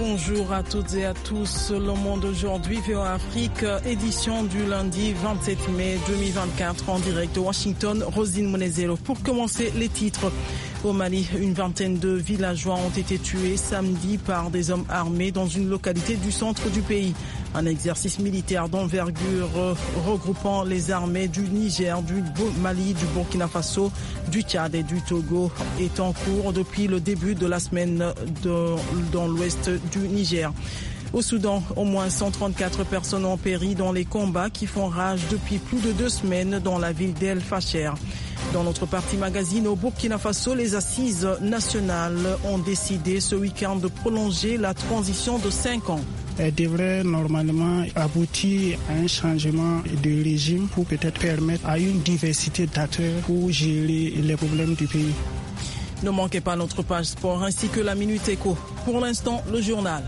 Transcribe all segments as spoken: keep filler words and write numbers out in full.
Bonjour à toutes et à tous. Le monde aujourd'hui, V O A Afrique, édition du lundi vingt-sept mai deux mille vingt-quatre en direct de Washington. Rosine Monezero. Pour commencer, les titres. Au Mali, une vingtaine de villageois ont été tués samedi par des hommes armés dans une localité du centre du pays. Un exercice militaire d'envergure regroupant les armées du Niger, du Mali, du Burkina Faso, du Tchad et du Togo est en cours depuis le début de la semaine de, dans l'ouest du Niger. Au Soudan, au moins cent trente-quatre personnes ont péri dans les combats qui font rage depuis plus de deux semaines dans la ville d'El Fasher. Dans notre partie magazine, au Burkina Faso, les assises nationales ont décidé ce week-end de prolonger la transition de cinq ans. Elle devrait normalement aboutir à un changement de régime pour peut-être permettre à une diversité d'acteurs pour gérer les problèmes du pays. Ne manquez pas notre page sport ainsi que la Minute Éco. Pour l'instant, le journal.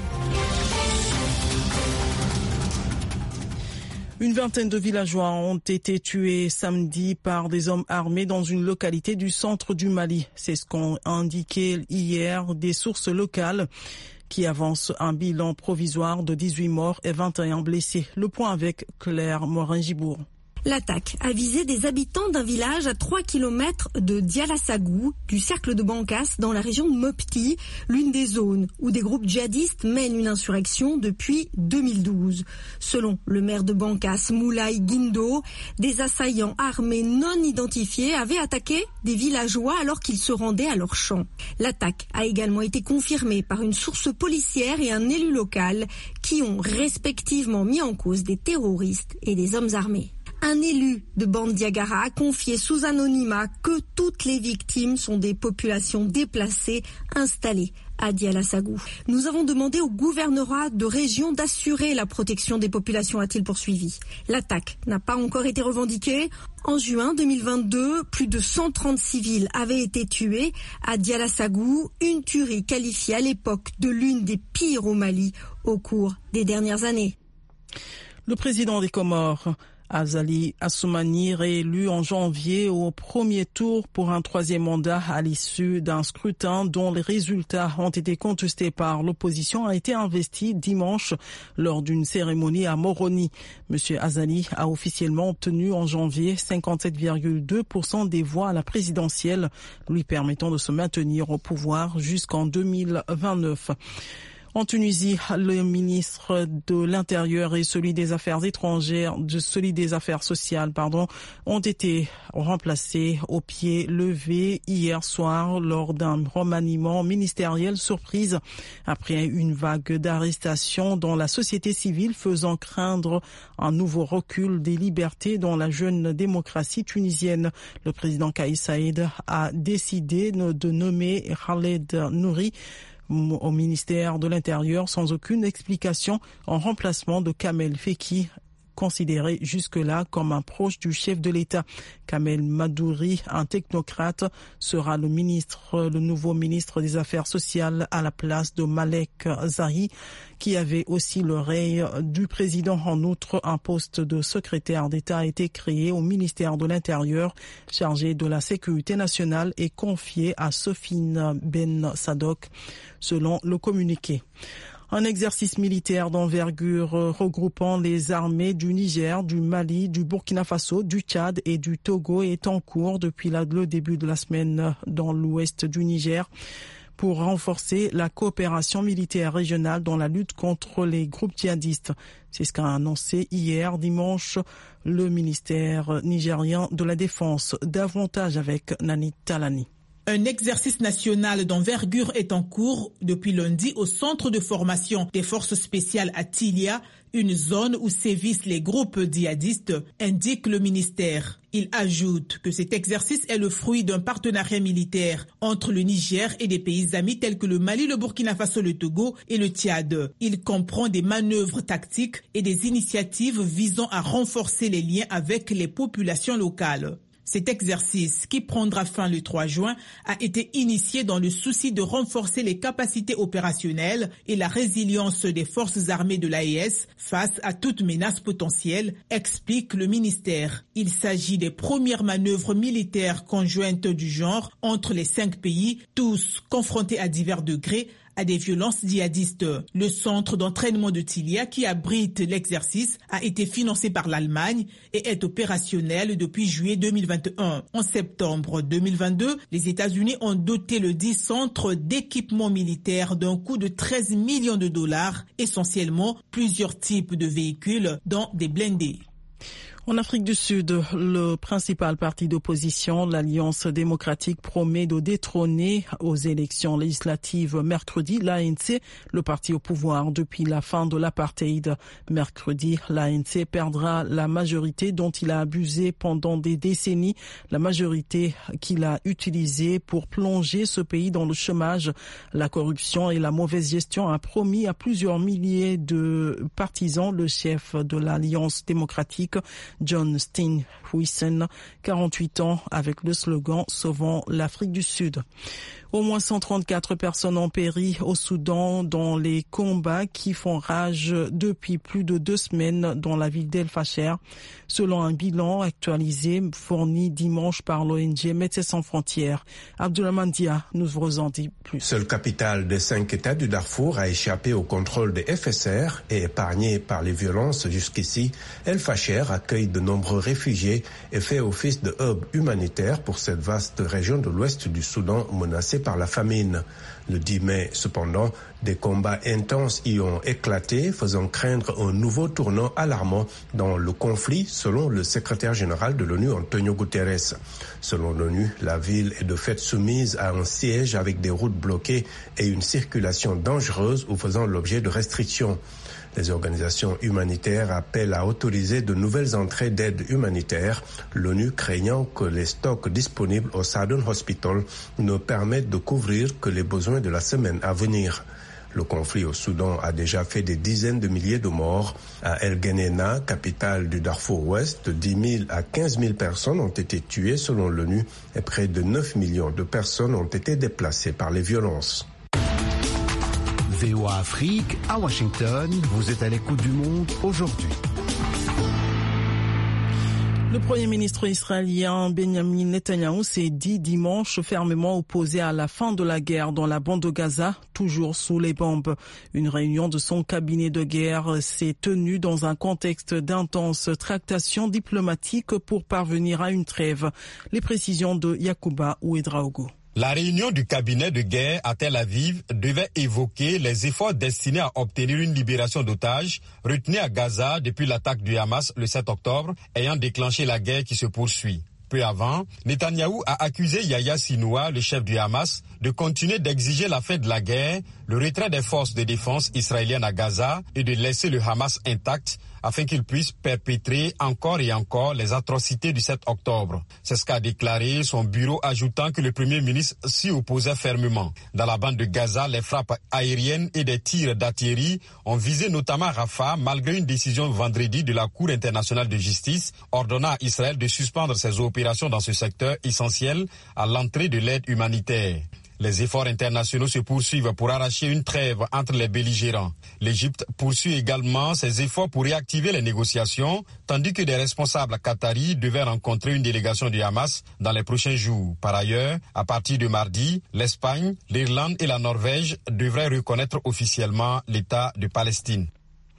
Une vingtaine de villageois ont été tués samedi par des hommes armés dans une localité du centre du Mali. C'est ce qu'ont indiqué hier des sources locales qui avancent un bilan provisoire de dix-huit morts et vingt et un blessés. Le point avec Claire Morin-Gibourg. L'attaque a visé des habitants d'un village à trois kilomètres de Dialassagou, du cercle de Bankas, dans la région de Mopti, l'une des zones où des groupes djihadistes mènent une insurrection depuis deux mille douze. Selon le maire de Bankas, Moulay Guindo, des assaillants armés non identifiés avaient attaqué des villageois alors qu'ils se rendaient à leur champ. L'attaque a également été confirmée par une source policière et un élu local qui ont respectivement mis en cause des terroristes et des hommes armés. Un élu de Bandiagara a confié sous anonymat que toutes les victimes sont des populations déplacées installées à Dialassagou. Nous avons demandé au gouvernorat de région d'assurer la protection des populations, a-t-il poursuivi. L'attaque n'a pas encore été revendiquée. En juin deux mille vingt-deux, plus de cent trente civils avaient été tués à Dialassagou, une tuerie qualifiée à l'époque de l'une des pires au Mali au cours des dernières années. Le président des Comores, Azali Assoumani, réélu en janvier au premier tour pour un troisième mandat à l'issue d'un scrutin dont les résultats ont été contestés par l'opposition, a été investi dimanche lors d'une cérémonie à Moroni. Monsieur Azali a officiellement obtenu en janvier cinquante-sept virgule deux pour cent des voix à la présidentielle, lui permettant de se maintenir au pouvoir jusqu'en deux mille vingt-neuf. En Tunisie, le ministre de l'Intérieur et celui des Affaires étrangères, de celui des Affaires sociales, pardon, ont été remplacés au pied levé hier soir lors d'un remaniement ministériel surprise après une vague d'arrestations dans la société civile faisant craindre un nouveau recul des libertés dans la jeune démocratie tunisienne. Le président Kais Saïed a décidé de nommer Khaled Nouri au ministère de l'Intérieur sans aucune explication en remplacement de Kamel Feki, considéré jusque-là comme un proche du chef de l'État. Kamel Madouri, un technocrate, sera le ministre, le nouveau ministre des Affaires sociales à la place de Malek Zahi, qui avait aussi l'oreille du président. En outre, un poste de secrétaire d'État a été créé au ministère de l'Intérieur, chargé de la sécurité nationale et confié à Sofine Ben Sadok, selon le communiqué. Un exercice militaire d'envergure regroupant les armées du Niger, du Mali, du Burkina Faso, du Tchad et du Togo est en cours depuis le début de la semaine dans l'ouest du Niger pour renforcer la coopération militaire régionale dans la lutte contre les groupes djihadistes. C'est ce qu'a annoncé hier dimanche le ministère nigérien de la Défense. Davantage avec Nani Talani. Un exercice national d'envergure est en cours depuis lundi au centre de formation des forces spéciales à Tilia, une zone où sévissent les groupes djihadistes, indique le ministère. Il ajoute que cet exercice est le fruit d'un partenariat militaire entre le Niger et des pays amis tels que le Mali, le Burkina Faso, le Togo et le Tchad. Il comprend des manœuvres tactiques et des initiatives visant à renforcer les liens avec les populations locales. Cet exercice, qui prendra fin le trois juin, a été initié dans le souci de renforcer les capacités opérationnelles et la résilience des forces armées de l'A E S face à toute menace potentielle, explique le ministère. Il s'agit des premières manœuvres militaires conjointes du genre entre les cinq pays, tous confrontés à divers degrés à des violences djihadistes. Le centre d'entraînement de Tilia, qui abrite l'exercice, a été financé par l'Allemagne et est opérationnel depuis juillet deux mille vingt et un. En septembre deux mille vingt-deux, les États-Unis ont doté le dit centre d'équipements militaires d'un coût de treize millions de dollars, essentiellement plusieurs types de véhicules, dont des blindés. En Afrique du Sud, le principal parti d'opposition, l'Alliance démocratique, promet de détrôner aux élections législatives mercredi l'A N C, le parti au pouvoir depuis la fin de l'apartheid. Mercredi, l'A N C perdra la majorité dont il a abusé pendant des décennies, la majorité qu'il a utilisée pour plonger ce pays dans le chômage. La corruption et la mauvaise gestion a promis à plusieurs milliers de partisans le chef de l'Alliance démocratique, John Steenhuisen, quarante-huit ans, avec le slogan « Sauvons l'Afrique du Sud ». Au moins cent trente-quatre personnes ont péri au Soudan dans les combats qui font rage depuis plus de deux semaines dans la ville d'El Fasher, selon un bilan actualisé fourni dimanche par l'O N G Médecins sans frontières. Abdourahmane Dia nous vous en dit plus. Seule capitale des cinq États du Darfour a échappé au contrôle des F S R et épargnée par les violences jusqu'ici. El Fasher accueille de nombreux réfugiés et fait office de hub humanitaire pour cette vaste région de l'ouest du Soudan menacée par la famine. Le dix mai, cependant, des combats intenses y ont éclaté, faisant craindre un nouveau tournant alarmant dans le conflit, selon le secrétaire général de l'ONU, Antonio Guterres. Selon l'ONU, la ville est de fait soumise à un siège avec des routes bloquées et une circulation dangereuse ou faisant l'objet de restrictions. Les organisations humanitaires appellent à autoriser de nouvelles entrées d'aide humanitaire, l'ONU craignant que les stocks disponibles au Southern Hospital ne permettent de couvrir que les besoins de la semaine à venir. Le conflit au Soudan a déjà fait des dizaines de milliers de morts. À El Geneina, capitale du Darfour Ouest, dix mille à quinze mille personnes ont été tuées selon l'ONU et près de neuf millions de personnes ont été déplacées par les violences. V O A Afrique, à Washington, vous êtes à l'écoute du monde aujourd'hui. Le Premier ministre israélien Benjamin Netanyahou s'est dit dimanche fermement opposé à la fin de la guerre dans la bande de Gaza, toujours sous les bombes. Une réunion de son cabinet de guerre s'est tenue dans un contexte d'intenses tractations diplomatiques pour parvenir à une trêve. Les précisions de Yacouba Ouedraogo. La réunion du cabinet de guerre à Tel Aviv devait évoquer les efforts destinés à obtenir une libération d'otages retenus à Gaza depuis l'attaque du Hamas le sept octobre, ayant déclenché la guerre qui se poursuit. Peu avant, Netanyahou a accusé Yahya Sinwar, le chef du Hamas, de continuer d'exiger la fin de la guerre, le retrait des forces de défense israéliennes à Gaza et de laisser le Hamas intact afin qu'il puisse perpétrer encore et encore les atrocités du sept octobre. C'est ce qu'a déclaré son bureau, ajoutant que le Premier ministre s'y opposait fermement. Dans la bande de Gaza, les frappes aériennes et des tirs d'artillerie ont visé notamment Rafah, malgré une décision vendredi de la Cour internationale de justice ordonnant à Israël de suspendre ses opérations dans ce secteur essentiel à l'entrée de l'aide humanitaire. Les efforts internationaux se poursuivent pour arracher une trêve entre les belligérants. L'Égypte poursuit également ses efforts pour réactiver les négociations, tandis que des responsables qataris devaient rencontrer une délégation du Hamas dans les prochains jours. Par ailleurs, à partir de mardi, l'Espagne, l'Irlande et la Norvège devraient reconnaître officiellement l'État de Palestine.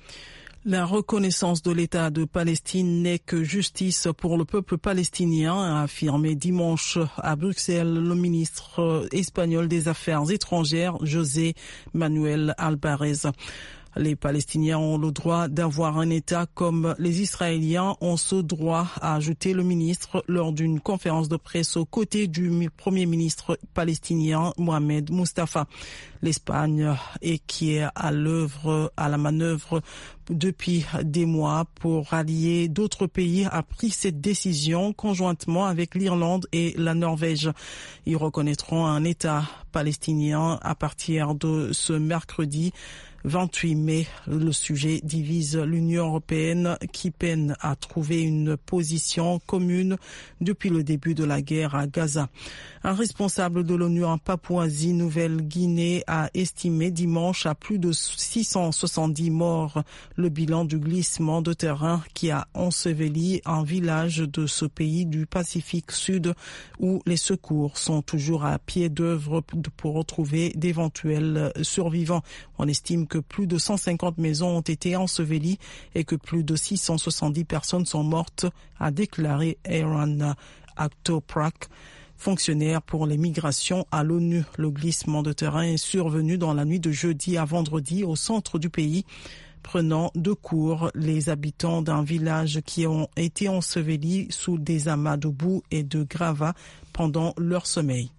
La reconnaissance de l'État de Palestine n'est que justice pour le peuple palestinien, a affirmé dimanche à Bruxelles le ministre espagnol des Affaires étrangères, José Manuel Alvarez. Les Palestiniens ont le droit d'avoir un État comme les Israéliens ont ce droit, a ajouté le ministre lors d'une conférence de presse aux côtés du Premier ministre palestinien Mohamed Mustafa. L'Espagne, et qui est à l'œuvre, à la manœuvre depuis des mois pour rallier d'autres pays, a pris cette décision conjointement avec l'Irlande et la Norvège. Ils reconnaîtront un État palestinien à partir de ce mercredi vingt-huit mai. Le sujet divise l'Union européenne qui peine à trouver une position commune depuis le début de la guerre à Gaza. Un responsable de l'ONU en Papouasie-Nouvelle-Guinée a estimé dimanche à plus de six cent soixante-dix morts le bilan du glissement de terrain qui a enseveli un village de ce pays du Pacifique Sud où les secours sont toujours à pied d'œuvre pour retrouver d'éventuels survivants. On estime que plus de cent cinquante maisons ont été ensevelies et que plus de six cent soixante-dix personnes sont mortes, a déclaré Aaron Actoprak, fonctionnaire pour les migrations à l'ONU. Le glissement de terrain est survenu dans la nuit de jeudi à vendredi au centre du pays, prenant de court les habitants d'un village qui ont été ensevelis sous des amas de boue et de gravats pendant leur sommeil.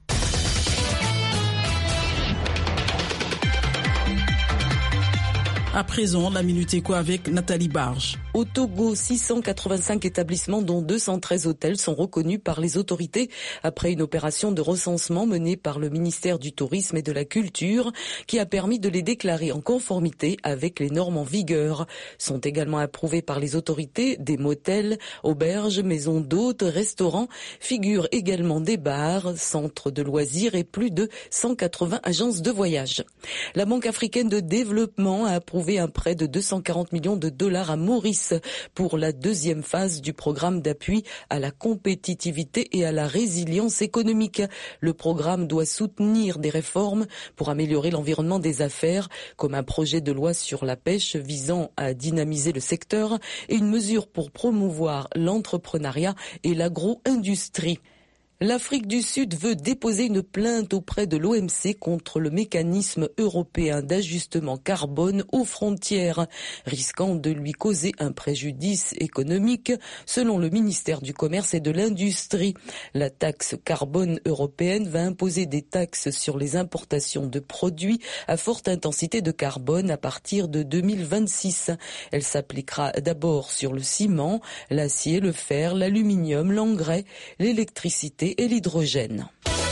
À présent, la Minute Éco avec Nathalie Barge. Au Togo, six cent quatre-vingt-cinq établissements dont deux cent treize hôtels sont reconnus par les autorités après une opération de recensement menée par le ministère du Tourisme et de la Culture qui a permis de les déclarer en conformité avec les normes en vigueur. Sont également approuvés par les autorités des motels, auberges, maisons d'hôtes, restaurants, figurent également des bars, centres de loisirs et plus de cent quatre-vingts agences de voyage. La Banque africaine de développement a approuvé un prêt de deux cent quarante millions de dollars à Maurice pour la deuxième phase du programme d'appui à la compétitivité et à la résilience économique. Le programme doit soutenir des réformes pour améliorer l'environnement des affaires, comme un projet de loi sur la pêche visant à dynamiser le secteur et une mesure pour promouvoir l'entrepreneuriat et l'agro-industrie. L'Afrique du Sud veut déposer une plainte auprès de l'O M C contre le mécanisme européen d'ajustement carbone aux frontières, risquant de lui causer un préjudice économique, selon le ministère du Commerce et de l'Industrie. La taxe carbone européenne va imposer des taxes sur les importations de produits à forte intensité de carbone à partir de deux mille vingt-six. Elle s'appliquera d'abord sur le ciment, l'acier, le fer, l'aluminium, l'engrais, l'électricité et l'hydrogène.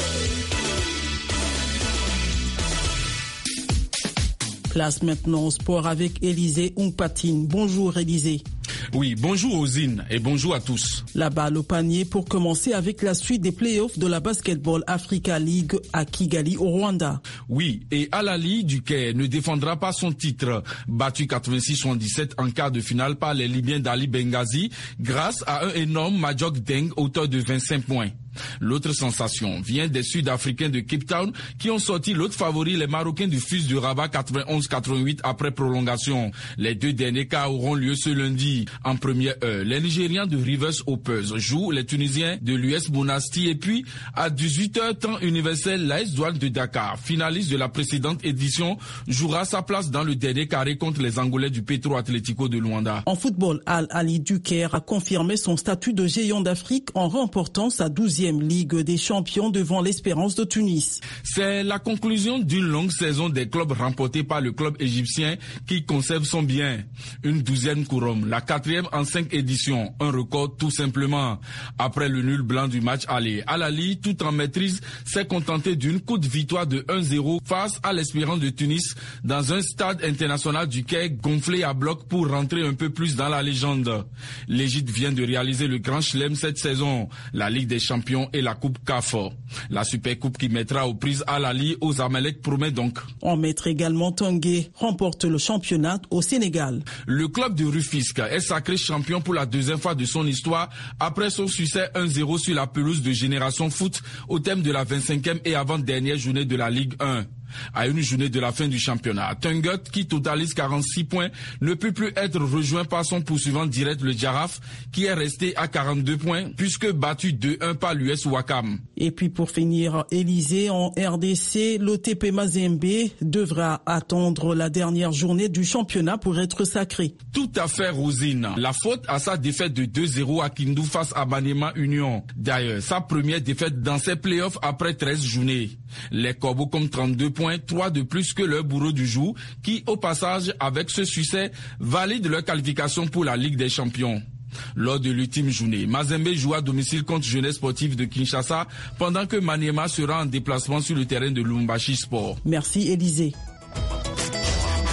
Place maintenant au sport avec Élisée Oungpatine. Bonjour Élisée. Oui, bonjour Ozine et bonjour à tous. La balle au panier pour commencer avec la suite des playoffs de la Basketball Africa League à Kigali au Rwanda. Oui, et Al-Ahly du Caire ne défendra pas son titre, battu quatre-vingt-six à soixante-dix-sept en quart de finale par les Libyens d'Ali Benghazi grâce à un énorme Majok Deng auteur de vingt-cinq points. L'autre sensation vient des Sud-Africains de Cape Town qui ont sorti l'autre favori, les Marocains du F U S de Rabat quatre-vingt-onze à quatre-vingt-huit après prolongation. Les deux derniers cas auront lieu ce lundi. En première heure, les Nigérians de Rivers Hoppers jouent les Tunisiens de l'U S Monastir et puis à dix-huit heures temps universel, l'A S Douane de Dakar, finaliste de la précédente édition, jouera sa place dans le dernier carré contre les Angolais du Petro Atlético de Luanda. En football, Al-Ahly du Caire a confirmé son statut de géant d'Afrique en remportant sa douzième Ligue des champions devant l'Espérance de Tunis. C'est la conclusion d'une longue saison des clubs remportés par le club égyptien qui conserve son bien. Une douzième couronne, la quatrième en cinq éditions, un record tout simplement. Après le nul blanc du match aller, Al-Ahly, tout en maîtrise, s'est contenté d'une courte victoire de un zéro face à l'Espérance de Tunis dans un stade international du Caire gonflé à bloc pour rentrer un peu plus dans la légende. L'Égypte vient de réaliser le grand chelem cette saison, la Ligue des champions et la Coupe C A F. La Super Coupe qui mettra aux prises Al-Ahly aux Amalek promet donc. En maître également, Tanguay remporte le championnat au Sénégal. Le club de Rufisque est sacré champion pour la deuxième fois de son histoire après son succès un zéro sur la pelouse de Génération Foot au thème de la vingt-cinquième et avant-dernière journée de la Ligue un. À une journée de la fin du championnat, Tungut, qui totalise quarante-six points, ne peut plus être rejoint par son poursuivant direct, le Giraffe, qui est resté à quarante-deux points, puisque battu deux un par l'U S Ouakam. Et puis pour finir, Élysée, en R D C, l'O T P Mazembe devra attendre la dernière journée du championnat pour être sacré. Tout à fait, Rosine. La faute à sa défaite de deux zéro à Kindu face à Maniema Union. D'ailleurs, sa première défaite dans ses playoffs après treize journées. Les Corbeaux comptent trente-deux points, trois de plus que leur bourreau du jour, qui, au passage, avec ce succès, valident leur qualification pour la Ligue des Champions. Lors de l'ultime journée, Mazembe joue à domicile contre Jeunesse Sportive de Kinshasa, pendant que Maniema sera en déplacement sur le terrain de Lumbashi Sport. Merci, Élisée.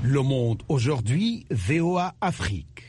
Le Monde aujourd'hui, V O A Afrique.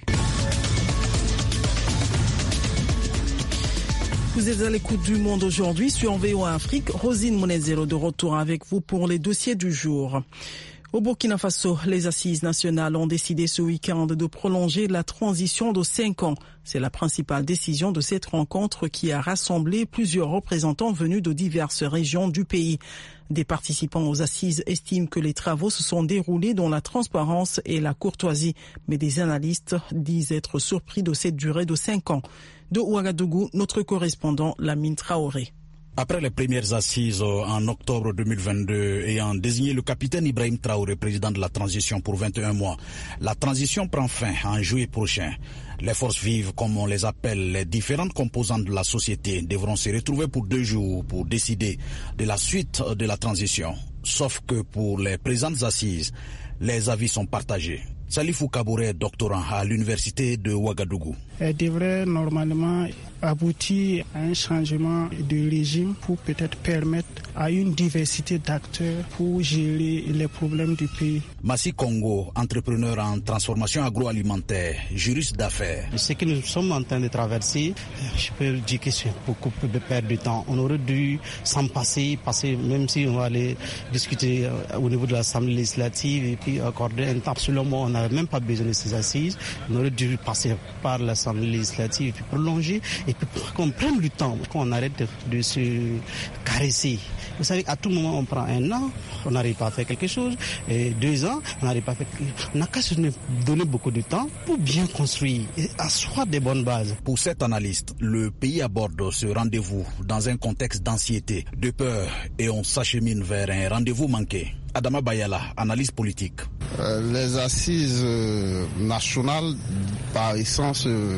Vous êtes à l'écoute du Monde aujourd'hui sur V O A Afrique. Rosine Monezero de retour avec vous pour les dossiers du jour. Au Burkina Faso, les assises nationales ont décidé ce week-end de prolonger la transition de cinq ans. C'est la principale décision de cette rencontre qui a rassemblé plusieurs représentants venus de diverses régions du pays. Des participants aux assises estiment que les travaux se sont déroulés dans la transparence et la courtoisie, mais des analystes disent être surpris de cette durée de cinq ans. De Ouagadougou, notre correspondant Lamine Traoré. Après les premières assises en octobre deux mille vingt-deux ayant désigné le capitaine Ibrahim Traoré président de la transition pour vingt et un mois, la transition prend fin en juillet prochain. Les forces vives, comme on les appelle, les différentes composantes de la société devront se retrouver pour deux jours pour décider de la suite de la transition. Sauf que pour les présentes assises, les avis sont partagés. Salifou Kabouré, doctorant à l'université de Ouagadougou. Elle devrait normalement aboutir à un changement de régime pour peut-être permettre à une diversité d'acteurs pour gérer les problèmes du pays. Massi Congo, entrepreneur en transformation agroalimentaire, juriste d'affaires. Ce que nous sommes en train de traverser, je peux dire que c'est beaucoup de perte de temps. On aurait dû s'en passer, passer, même si on va aller discuter au niveau de l'Assemblée législative et puis accorder un temps. Absolument, on n'a même pas besoin de ces assises. On aurait dû passer par l'Assemblée législative et puis prolonger et puis qu'on prenne du temps, qu'on arrête de, de se caresser. Vous savez, à tout moment, on prend un an, on n'arrive pas à faire quelque chose, et deux ans, on n'arrive pas à faire quelque chose. On n'a qu'à se donner beaucoup de temps pour bien construire et asseoir des bonnes bases. Pour cet analyste, le pays aborde ce rendez-vous dans un contexte d'anxiété, de peur, et on s'achemine vers un rendez-vous manqué. Adama Bayala, analyse politique. Euh, les assises euh, nationales, par essence, euh,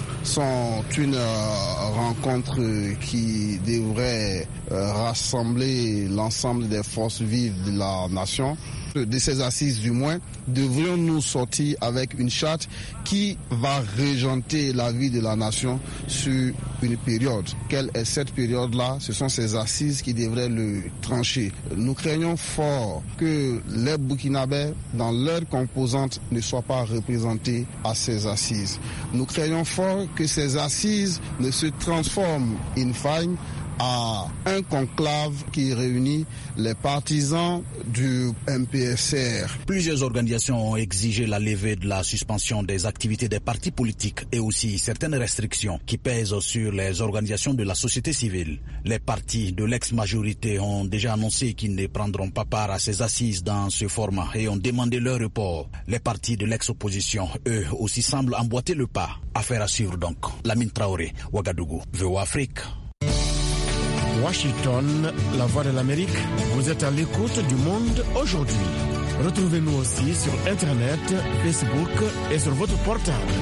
sont une euh, rencontre qui devrait euh, rassembler l'ensemble des forces vives de la nation. De ces assises du moins, devrions-nous sortir avec une charte qui va régenter la vie de la nation sur une période. Quelle est cette période-là? Ce sont ces assises qui devraient le trancher. Nous craignons fort que les Burkinabés, dans leurs composantes, ne soient pas représentés à ces assises. Nous craignons fort que ces assises ne se transforment in fine à un conclave qui réunit les partisans du M P S R. Plusieurs organisations ont exigé la levée de la suspension des activités des partis politiques et aussi certaines restrictions qui pèsent sur les organisations de la société civile. Les partis de l'ex-majorité ont déjà annoncé qu'ils ne prendront pas part à ces assises dans ce format et ont demandé leur report. Les partis de l'ex-opposition, eux aussi, semblent emboîter le pas. Affaire à suivre donc. Lamine Traoré, Ouagadougou, V O A Afrique. Washington, la voix de l'Amérique, vous êtes à l'écoute du Monde aujourd'hui. Retrouvez-nous aussi sur Internet, Facebook et sur votre portable.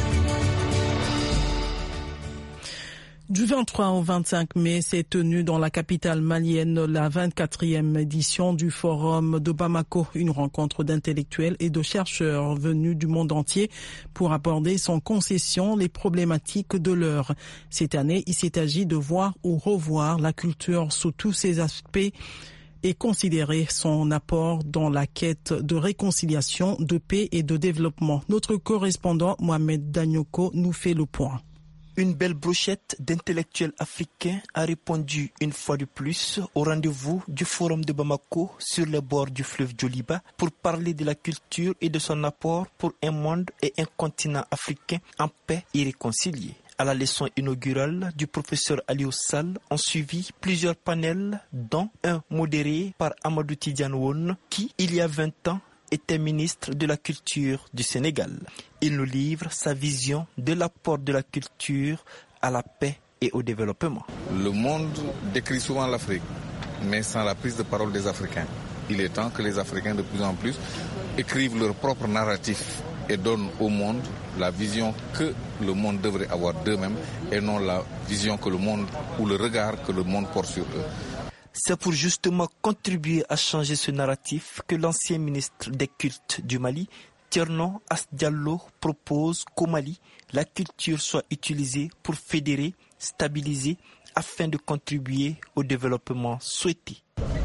Du vingt-trois au vingt-cinq mai, s'est tenue dans la capitale malienne la vingt-quatrième édition du Forum de Bamako, une rencontre d'intellectuels et de chercheurs venus du monde entier pour aborder sans concession les problématiques de l'heure. Cette année, il s'est agi de voir ou revoir la culture sous tous ses aspects et considérer son apport dans la quête de réconciliation, de paix et de développement. Notre correspondant Mohamed Danyoko nous fait le point. Une belle brochette d'intellectuels africains a répondu une fois de plus au rendez-vous du Forum de Bamako sur les bords du fleuve Djoliba pour parler de la culture et de son apport pour un monde et un continent africain en paix et réconcilié. À la leçon inaugurale du professeur Aliou Sall ont suivi plusieurs panels, dont un modéré par Amadou Tidiane Wone qui, il y a vingt ans, était ministre de la Culture du Sénégal. Il nous livre sa vision de l'apport de la culture à la paix et au développement. Le monde décrit souvent l'Afrique, mais sans la prise de parole des Africains. Il est temps que les Africains de plus en plus écrivent leur propre narratif et donnent au monde la vision que le monde devrait avoir d'eux-mêmes et non la vision que le monde ou le regard que le monde porte sur eux. C'est pour justement contribuer à changer ce narratif que l'ancien ministre des cultes du Mali, Thierno As Diallo, propose qu'au Mali, la culture soit utilisée pour fédérer, stabiliser, afin de contribuer au développement souhaité.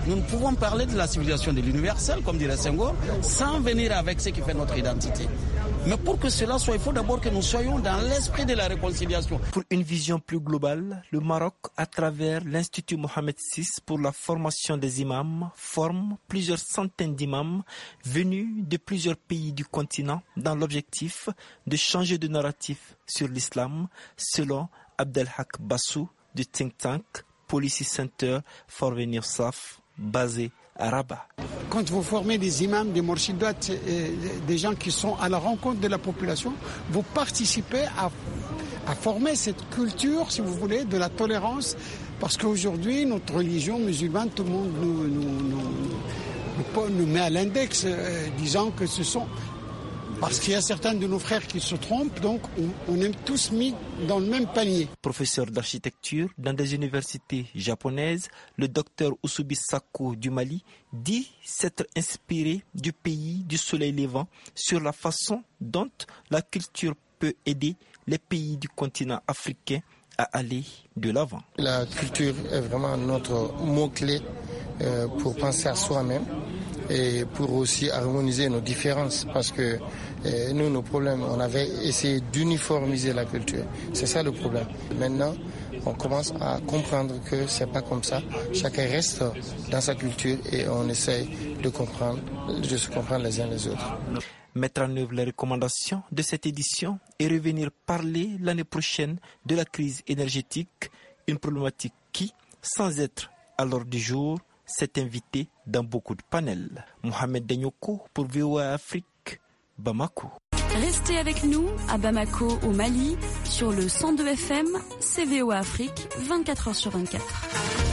Nous ne pouvons parler de la civilisation de l'universel, comme dirait Senghor, sans venir avec ce qui fait notre identité. Mais pour que cela soit, il faut d'abord que nous soyons dans l'esprit de la réconciliation. Pour une vision plus globale, le Maroc, à travers l'Institut Mohamed six pour la formation des imams, forme plusieurs centaines d'imams venus de plusieurs pays du continent dans l'objectif de changer de narratif sur l'islam, selon Abdelhak Bassou du think tank Policy Center for the New South, basé à Rabat. Quand vous formez des imams, des mourchidotes, des gens qui sont à la rencontre de la population, vous participez à, à former cette culture, si vous voulez, de la tolérance. Parce qu'aujourd'hui, notre religion musulmane, tout le monde nous, nous, nous, nous, nous met à l'index, euh, disant que ce sont... Parce qu'il y a certains de nos frères qui se trompent, donc on, on est tous mis dans le même panier. Professeur d'architecture dans des universités japonaises, le docteur Usubi Sako du Mali dit s'être inspiré du pays du soleil levant sur la façon dont la culture peut aider les pays du continent africain à aller de l'avant. La culture est vraiment notre mot-clé euh, pour penser à soi-même et pour aussi harmoniser nos différences, parce que euh, nous, nos problèmes, on avait essayé d'uniformiser la culture. C'est ça le problème. Maintenant, on commence à comprendre que c'est pas comme ça. Chacun reste dans sa culture et on essaye de comprendre, de se comprendre les uns les autres. Mettre en œuvre les recommandations de cette édition et revenir parler l'année prochaine de la crise énergétique, une problématique qui, sans être à l'ordre du jour, s'est invitée dans beaucoup de panels. Mohamed Danyoko pour V O A Afrique, Bamako. Restez avec nous à Bamako, au Mali, sur le cent deux F M, C V O A Afrique, vingt-quatre heures sur vingt-quatre.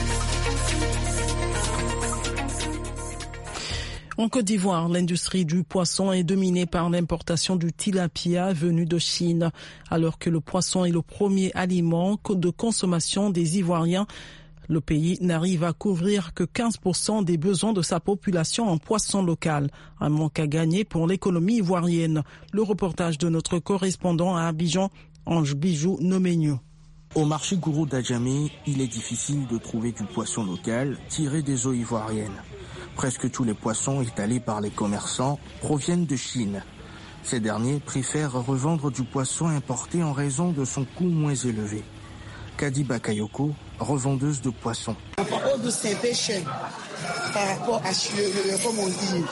En Côte d'Ivoire, l'industrie du poisson est dominée par l'importation du tilapia venu de Chine. Alors que le poisson est le premier aliment de consommation des Ivoiriens, le pays n'arrive à couvrir que quinze pour cent des besoins de sa population en poisson local. Un manque à gagner pour l'économie ivoirienne. Le reportage de notre correspondant à Abidjan, Ange Bijou Noménio. Au marché Gourou d'Adjamé, il est difficile de trouver du poisson local tiré des eaux ivoiriennes. Presque tous les poissons étalés par les commerçants proviennent de Chine. Ces derniers préfèrent revendre du poisson importé en raison de son coût moins élevé. Kadi Bakayoko, revendeuse de poissons. C'est un peu cher par rapport à le, comme on dit,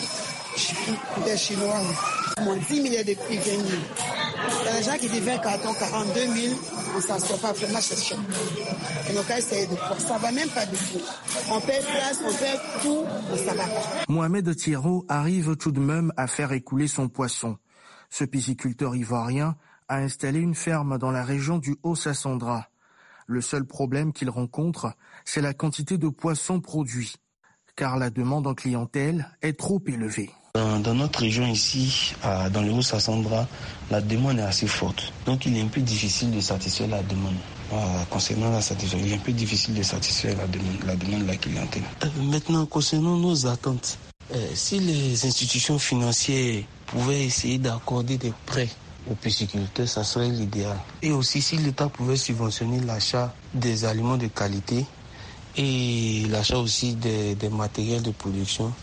des Chinois. dix millions de prix vingt mille. Il y a des gens qui disent vingt cartons, quarante-deux mille, on ne s'en sort pas vraiment, c'est cher. Et donc, c'est de pour ça va même pas du tout. On paie place, on paie tout, mais ça va pas. Mohamed Thierro arrive tout de même à faire écouler son poisson. Ce pisciculteur ivoirien a installé une ferme dans la région du Haut-Sassandra. Le seul problème qu'il rencontre, c'est la quantité de poissons produits, car la demande en clientèle est trop élevée. Dans, dans notre région ici, à, dans le Haut-Sassandra, la demande est assez forte. Donc il est un peu difficile de satisfaire la demande. Ah, concernant la satisfaction, il est un peu difficile de satisfaire la demande, la demande de la clientèle. Euh, maintenant, concernant nos attentes, euh, si les institutions financières pouvaient essayer d'accorder des prêts aux pisciculteurs, ça serait l'idéal. Et aussi, si l'État pouvait subventionner l'achat des aliments de qualité et l'achat aussi des, des matériels de production,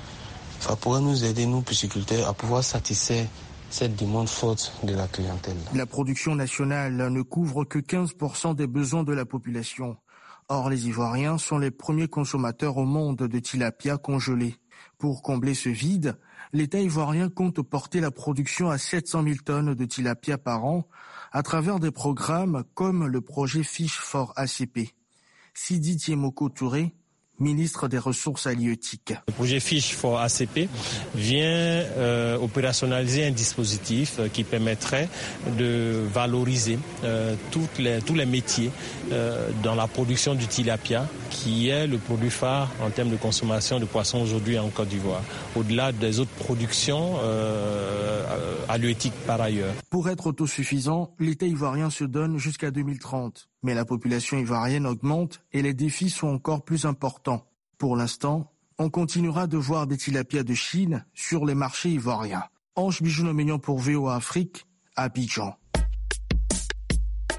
ça pourrait nous aider, nous, pisciculteurs, à pouvoir satisfaire cette demande forte de la clientèle. La production nationale ne couvre que quinze pour cent des besoins de la population. Or, les Ivoiriens sont les premiers consommateurs au monde de tilapia congelé. Pour combler ce vide, l'État ivoirien compte porter la production à sept cent mille tonnes de tilapia par an à travers des programmes comme le projet Fish for A C P. Sidi Tiemoko Touré, ministre des Ressources halieutiques. Le projet Fish for A C P vient euh, opérationnaliser un dispositif euh, qui permettrait de valoriser euh, toutes les, tous les métiers euh, dans la production du tilapia, qui est le produit phare en termes de consommation de poissons aujourd'hui en Côte d'Ivoire, au-delà des autres productions euh, halieutiques par ailleurs. Pour être autosuffisant, l'État ivoirien se donne jusqu'à deux mille trente. Mais la population ivoirienne augmente et les défis sont encore plus importants. Pour l'instant, on continuera de voir des tilapias de Chine sur les marchés ivoiriens. Ange Bijou-Noménian pour V O A Afrique, Abidjan.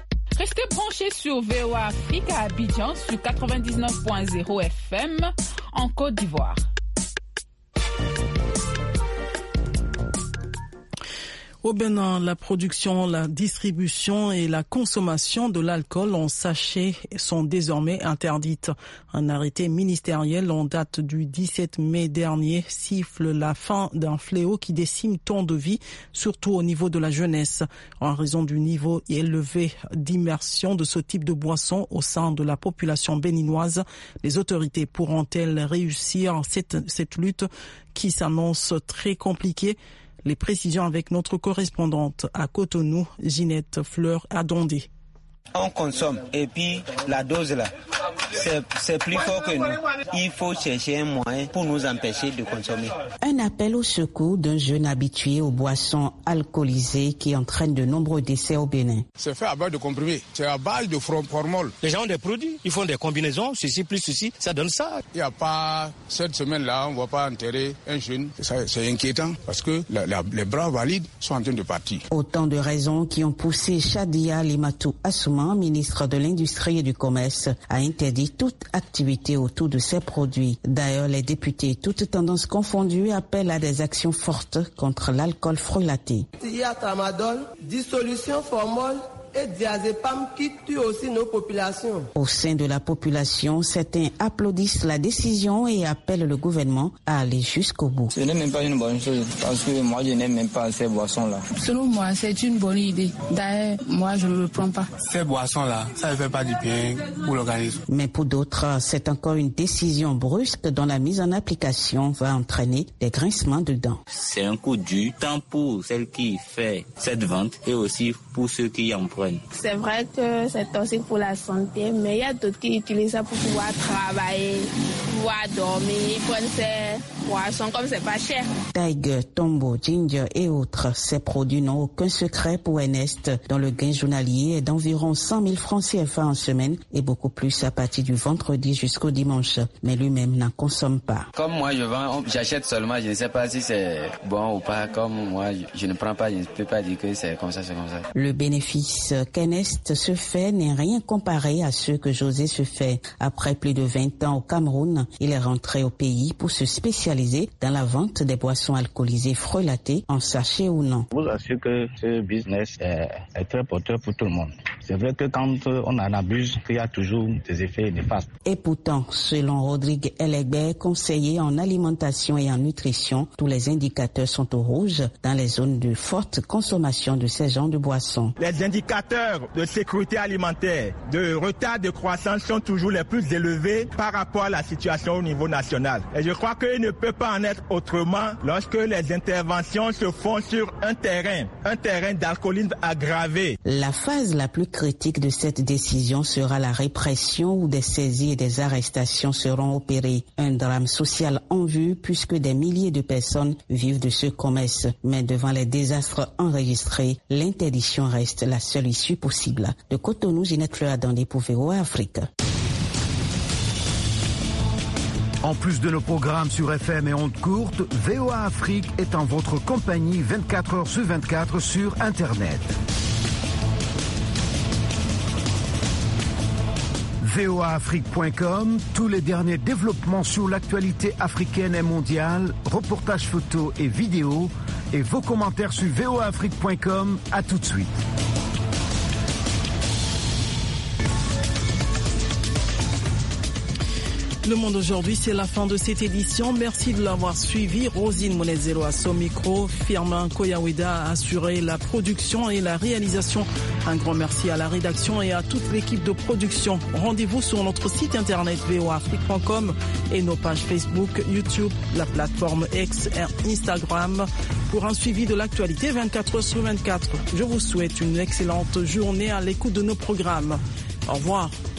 Restez branchés sur V O A Afrique à Abidjan sur quatre-vingt-dix-neuf point zéro F M en Côte d'Ivoire. Au Bénin, la production, la distribution et la consommation de l'alcool en sachet sont désormais interdites. Un arrêté ministériel en date du dix-sept mai dernier siffle la fin d'un fléau qui décime tant de vies, surtout au niveau de la jeunesse. En raison du niveau élevé d'immersion de ce type de boisson au sein de la population béninoise, les autorités pourront-elles réussir cette, cette lutte qui s'annonce très compliquée? Les précisions avec notre correspondante à Cotonou, Ginette Fleur Adondé. On consomme et puis la dose là, c'est, c'est plus fort que nous. Il faut chercher un moyen pour nous empêcher de consommer. Un appel au secours d'un jeune habitué aux boissons alcoolisées qui entraîne de nombreux décès au Bénin. C'est fait à base de comprimés, c'est à base de formol. Les gens ont des produits, ils font des combinaisons, ceci plus ceci, ça donne ça. Il n'y a pas, cette semaine-là, on ne va pas enterrer un jeune. Ça, c'est inquiétant parce que la, la, les bras valides sont en train de partir. Autant de raisons qui ont poussé Chadia Limatou Assouma, ministre de l'Industrie et du Commerce, a interdit toute activité autour de ces produits. D'ailleurs, les députés, toutes tendances confondues, appellent à des actions fortes contre l'alcool frelaté. Il y a tramadol, dissolution formol et diazépam qui tue aussi nos populations. Au sein de la population, certains applaudissent la décision et appellent le gouvernement à aller jusqu'au bout. Ce n'est même pas une bonne chose parce que moi je n'aime même pas ces boissons-là. Selon moi, c'est une bonne idée. D'ailleurs, moi je ne le prends pas. Ces boissons-là, ça ne fait pas du bien pour l'organisme. Mais pour d'autres, c'est encore une décision brusque dont la mise en application va entraîner des grincements de dents. C'est un coup dur, tant pour celle qui fait cette vente et aussi pour ceux qui en prennent. C'est vrai que c'est toxique pour la santé, mais il y a d'autres qui utilisent ça pour pouvoir travailler, pouvoir dormir. Ils prennent ces boissons comme c'est pas cher. Tiger, Tombo, Ginger et autres, ces produits n'ont aucun secret pour Ernest, dont le gain journalier est d'environ cent mille francs C F A en semaine et beaucoup plus à partir du vendredi jusqu'au dimanche. Mais lui-même n'en consomme pas. Comme moi je vends, j'achète seulement, je ne sais pas si c'est bon ou pas. Comme moi je ne prends pas, je ne peux pas dire que c'est comme ça, c'est comme ça. Le bénéfice qu'Ernest se fait n'est rien comparé à ceux que José se fait. Après plus de vingt ans au Cameroun, il est rentré au pays pour se spécialiser dans la vente des boissons alcoolisées frelatées, en sachet ou non. Je vous assure que ce business est, est très porteur pour tout le monde. C'est vrai que quand on en abuse, il y a toujours des effets néfastes. Et pourtant, selon Rodrigue Elegbert, conseiller en alimentation et en nutrition, tous les indicateurs sont au rouge dans les zones de forte consommation de ces genres de boissons. Les indicateurs de sécurité alimentaire, de retard de croissance sont toujours les plus élevés par rapport à la situation au niveau national. Et je crois qu'il ne peut pas en être autrement lorsque les interventions se font sur un terrain, un terrain d'alcoolisme aggravé. La phase la plus critique de cette décision sera la répression où des saisies et des arrestations seront opérées. Un drame social en vue puisque des milliers de personnes vivent de ce commerce. Mais devant les désastres enregistrés, l'interdiction reste la seule issue possible. De Cotonou, Ginette Fleur Adondé pour V O A Afrique. En plus de nos programmes sur F M et ondes courtes, V O A Afrique est en votre compagnie vingt-quatre heures sur vingt-quatre sur Internet. V O A Afrique point com, tous les derniers développements sur l'actualité africaine et mondiale, reportages photos et vidéos, et vos commentaires sur V O A Afrique point com. À tout de suite. Le Monde aujourd'hui, c'est la fin de cette édition. Merci de l'avoir suivi. Rosine Monezero à son micro. Firmin Koyaweda a assuré la production et la réalisation. Un grand merci à la rédaction et à toute l'équipe de production. Rendez-vous sur notre site internet V O A Afrique point com et nos pages Facebook, YouTube, la plateforme X et Instagram pour un suivi de l'actualité vingt-quatre heures sur vingt-quatre. Je vous souhaite une excellente journée à l'écoute de nos programmes. Au revoir.